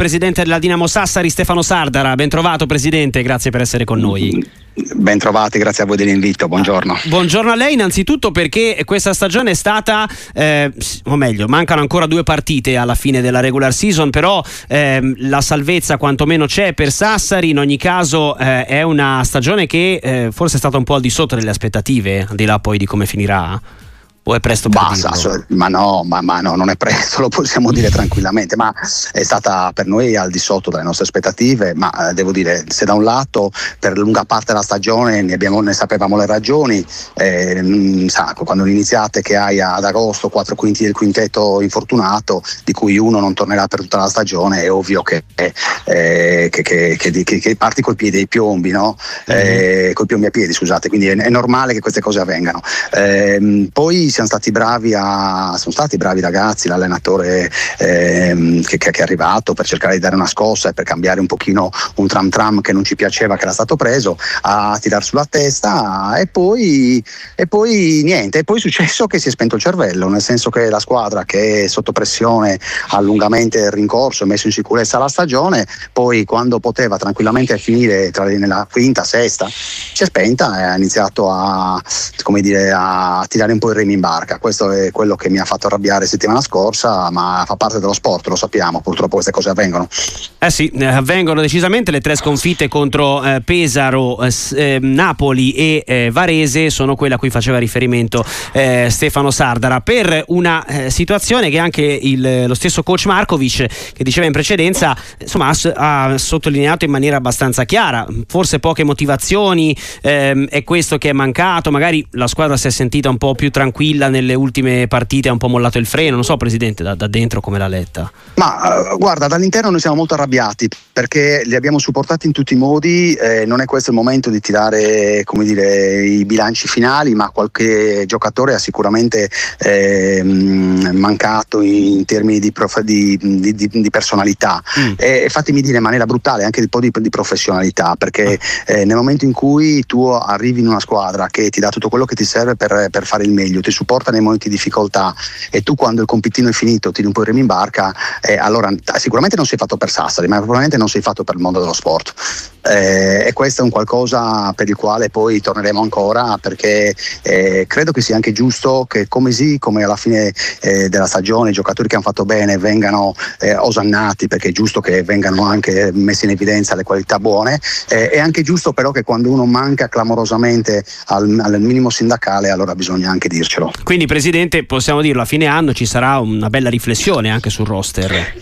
presidente della Dinamo Sassari, Stefano Sardara. Ben trovato, presidente, grazie per essere con noi. Ben trovati, grazie a voi dell'invito, buongiorno. Buongiorno a lei, innanzitutto perché questa stagione è stata, o meglio, mancano ancora 2 partite alla fine della regular season, però la salvezza quantomeno c'è per Sassari. In ogni caso è una stagione che forse è stata un po' al di sotto delle aspettative, al di là poi di come finirà. O è presto per dirlo? Ma no, non è presto, lo possiamo dire tranquillamente, ma è stata per noi al di sotto delle nostre aspettative, ma devo dire, se da un lato per lunga parte della stagione ne sapevamo le ragioni, quando iniziate che hai ad agosto 4 quinti del quintetto infortunato, di cui uno non tornerà per tutta la stagione, è ovvio che parti col piede ai piombi, no? Col piombi a piedi, scusate, quindi è normale che queste cose avvengano. Poi sono stati bravi ragazzi, l'allenatore che è arrivato per cercare di dare una scossa e per cambiare un pochino un tram che non ci piaceva, che era stato preso, a tirar sulla testa, e poi niente, e poi è successo che si è spento il cervello, nel senso che la squadra, che è sotto pressione, ha lungamente rincorso e messo in sicurezza la stagione, poi quando poteva tranquillamente finire nella quinta, sesta, si è spenta e ha iniziato a tirare un po' il remi in barca. Questo è quello che mi ha fatto arrabbiare settimana scorsa, ma fa parte dello sport, lo sappiamo, purtroppo queste cose avvengono. Sì, avvengono decisamente. Le 3 sconfitte contro Pesaro, Napoli e Varese sono quelle a cui faceva riferimento Stefano Sardara, per una situazione che anche lo stesso coach Markovic, che diceva in precedenza, insomma, ha sottolineato in maniera abbastanza chiara. Forse poche motivazioni, è questo che è mancato, magari la squadra si è sentita un po' più tranquilla nelle ultime partite, ha un po' mollato il freno, non so, presidente, da dentro come l'ha letta? Ma guarda, dall'interno noi siamo molto arrabbiati perché li abbiamo supportati in tutti i modi, non è questo il momento di tirare, come dire, i bilanci finali, ma qualche giocatore ha sicuramente mancato in termini di personalità, e fatemi dire in maniera brutale anche un po' di professionalità, perché nel momento in cui tu arrivi in una squadra che ti dà tutto quello che ti serve per fare il meglio, ti supporta nei momenti di difficoltà, e tu quando il compitino è finito tiri un po' il remi in barca, allora sicuramente non sei fatto per Sassari, ma probabilmente non sei fatto per il mondo dello sport, e questo è un qualcosa per il quale poi torneremo ancora, perché credo che sia anche giusto che come alla fine della stagione i giocatori che hanno fatto bene vengano osannati, perché è giusto che vengano anche messi in evidenza le qualità buone, è anche giusto però che quando uno manca clamorosamente al minimo sindacale, allora bisogna anche dircelo. Quindi, presidente, possiamo dirlo, a fine anno ci sarà una bella riflessione anche sul roster.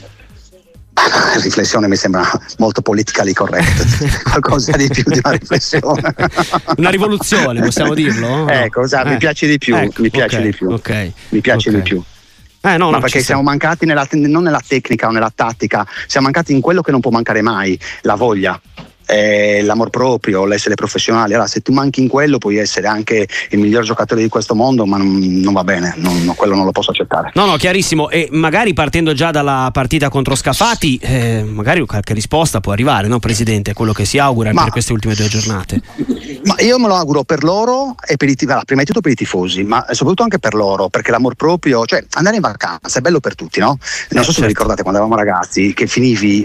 Riflessione mi sembra molto politically correct, qualcosa di più di una riflessione. Una rivoluzione, possiamo dirlo? Ecco, mi piace di più, mi piace di più. Mi piace di più. No, perché siamo mancati non nella tecnica o nella tattica, siamo mancati in quello che non può mancare mai, la voglia. L'amor proprio, l'essere professionale. Allora, se tu manchi in quello puoi essere anche il miglior giocatore di questo mondo, ma non va bene, quello non lo posso accettare. No, chiarissimo. E magari partendo già dalla partita contro Scafati, magari qualche risposta può arrivare, no, presidente, quello che si augura per queste ultime 2 giornate. Ma io me lo auguro per loro e prima di tutto per i tifosi, ma soprattutto anche per loro, perché l'amor proprio, cioè andare in vacanza è bello per tutti, no? Non so se vi ricordate quando eravamo ragazzi che finivi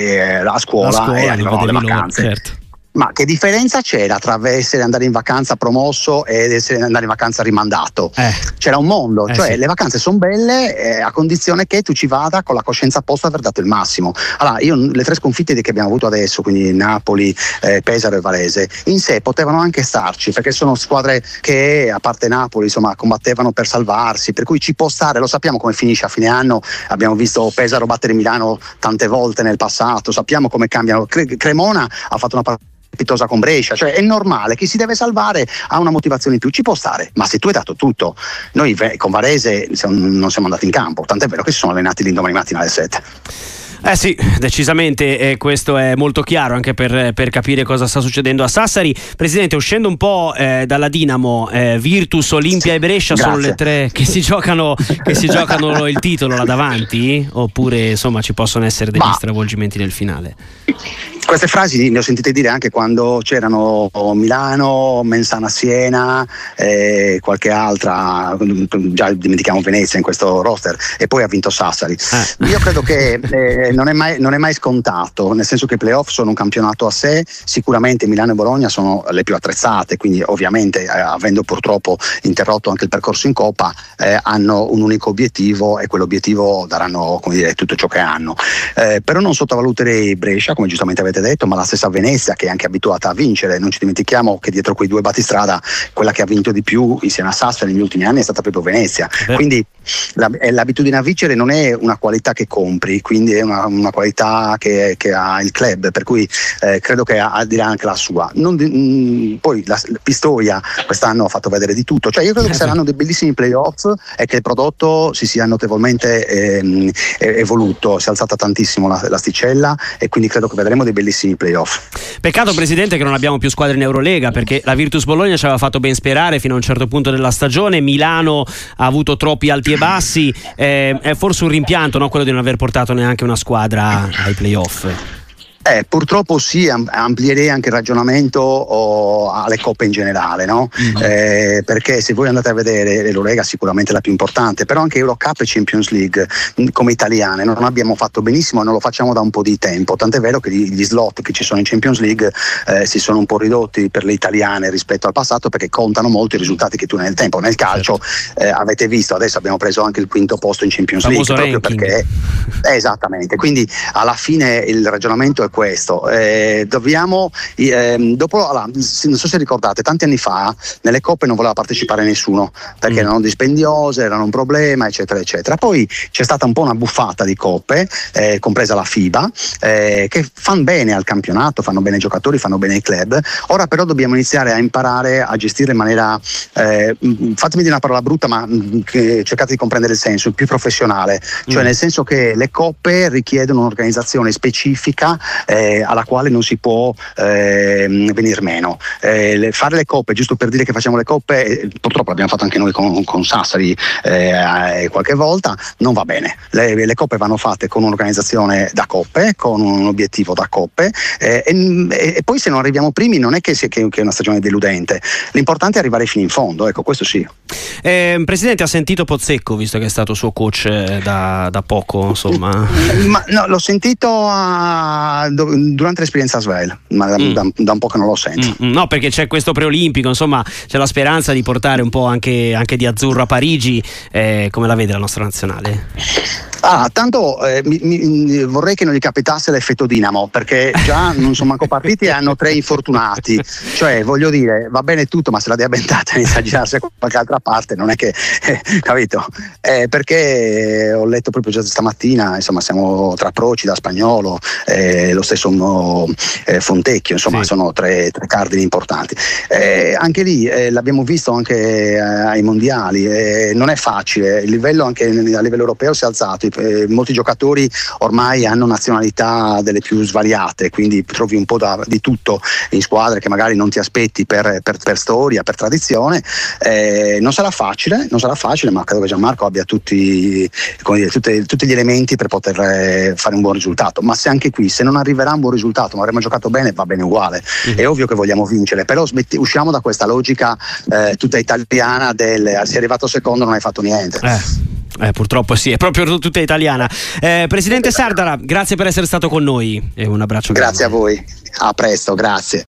a scuola e arrivavano le vacanze. Certo. Ma che differenza c'era tra andare in vacanza promosso ed andare in vacanza rimandato? C'era un mondo, cioè sì. Le vacanze sono belle a condizione che tu ci vada con la coscienza a posto, aver dato il massimo. Allora, io le 3 sconfitte che abbiamo avuto adesso, quindi Napoli, Pesaro e Varese, in sé potevano anche starci, perché sono squadre che, a parte Napoli, insomma, combattevano per salvarsi, per cui ci può stare. Lo sappiamo come finisce a fine anno, abbiamo visto Pesaro battere Milano tante volte nel passato, sappiamo come cambiano. Cremona ha fatto una partita pitosa con Brescia, cioè è normale, chi si deve salvare ha una motivazione in più, ci può stare, ma se tu hai dato tutto. Noi con Varese non siamo andati in campo, tant'è vero che si sono allenati l'indomani mattina alle 7. Sì, decisamente, questo è molto chiaro anche per capire cosa sta succedendo a Sassari. Presidente, uscendo un po' dalla Dinamo, Virtus, Olimpia e Brescia sono le 3 che si giocano il titolo là davanti, oppure insomma ci possono essere degli stravolgimenti nel finale? Queste frasi le ho sentite dire anche quando c'erano Milano, Mensana Siena, qualche altra, già dimentichiamo Venezia in questo roster, e poi ha vinto Sassari. Io credo che non è mai scontato, nel senso che i playoff sono un campionato a sé. Sicuramente Milano e Bologna sono le più attrezzate, quindi ovviamente avendo purtroppo interrotto anche il percorso in Coppa, hanno un unico obiettivo, e quell'obiettivo daranno, come dire, tutto ciò che hanno. Però non sottovaluterei Brescia, come giustamente avete detto, ma la stessa Venezia, che è anche abituata a vincere. Non ci dimentichiamo che dietro quei due battistrada quella che ha vinto di più insieme a Sassari negli ultimi anni è stata proprio Venezia. Quindi l'abitudine a vincere non è una qualità che compri, quindi è una qualità che ha il club, per cui credo che dirà anche la sua. Poi la Pistoia quest'anno ha fatto vedere di tutto, cioè io credo che saranno dei bellissimi playoff e che il prodotto si sia notevolmente evoluto, si è alzata tantissimo l'asticella, e quindi credo che vedremo dei bellissimi playoff. Peccato, Presidente, che non abbiamo più squadre in Eurolega, perché la Virtus Bologna ci aveva fatto ben sperare fino a un certo punto della stagione. Milano ha avuto troppi alti e bassi, è forse un rimpianto, no, quello di non aver portato neanche una squadra ai playoff. Purtroppo sì, amplierei anche il ragionamento alle coppe in generale, no? Perché se voi andate a vedere l'Eurolega, sicuramente la più importante, però anche Eurocup e Champions League come italiane non abbiamo fatto benissimo e non lo facciamo da un po' di tempo, tant'è vero che gli slot che ci sono in Champions League si sono un po' ridotti per le italiane rispetto al passato, perché contano molto i risultati che tu hai nel tempo. Nel calcio avete visto, adesso abbiamo preso anche il quinto posto in Champions League, proprio perché esattamente, quindi alla fine il ragionamento è questo. Dobbiamo non so se ricordate, tanti anni fa nelle coppe non voleva partecipare nessuno perché erano dispendiose, erano un problema, eccetera eccetera. Poi c'è stata un po' una buffata di coppe, compresa la FIBA, che fanno bene al campionato, fanno bene ai giocatori, fanno bene ai club. Ora però dobbiamo iniziare a imparare a gestire in maniera, fatemi dire una parola brutta, ma cercate di comprendere il senso, più professionale, cioè nel senso che le coppe richiedono un'organizzazione specifica alla quale non si può venir meno. Fare le coppe giusto per dire che facciamo le coppe, purtroppo l'abbiamo fatto anche noi con Sassari qualche volta, non va bene. Le coppe vanno fatte con un'organizzazione da coppe, con un obiettivo da coppe, e poi se non arriviamo primi non è che è una stagione deludente, l'importante è arrivare fino in fondo, ecco, questo sì. Presidente, ha sentito Pozzecco, visto che è stato suo coach da poco, insomma? Ma no, l'ho sentito durante l'esperienza a Svel, ma da un po' che non lo sento. No, perché c'è questo preolimpico, insomma, c'è la speranza di portare un po' anche di azzurro a Parigi. Come la vede la nostra nazionale? Tanto vorrei che non gli capitasse l'effetto Dinamo, perché già non sono manco partiti e hanno 3 infortunati, cioè voglio dire, va bene tutto, ma se la Diabentata inizia a girarsi a qualche altra parte non è che capito? Perché ho letto proprio già stamattina, insomma, siamo tra Procida, Spagnolo, lo stesso Fontecchio, insomma, sì. Sono 3 cardini importanti, anche lì l'abbiamo visto anche ai mondiali, non è facile, il livello anche a livello europeo si è alzato. Molti giocatori ormai hanno nazionalità delle più svariate, quindi trovi un po' di tutto in squadre che magari non ti aspetti per storia, per tradizione. Non sarà facile, ma credo che Gianmarco abbia tutti gli elementi per poter fare un buon risultato. Ma se anche qui, se non arriverà un buon risultato, ma avremo giocato bene, va bene uguale. È ovvio che vogliamo vincere, però usciamo da questa logica tutta italiana del sei arrivato secondo, non hai fatto niente. Purtroppo sì, è proprio tutta italiana. Presidente Sardara, grazie per essere stato con noi e un abbraccio. Grazie a voi, a presto, grazie.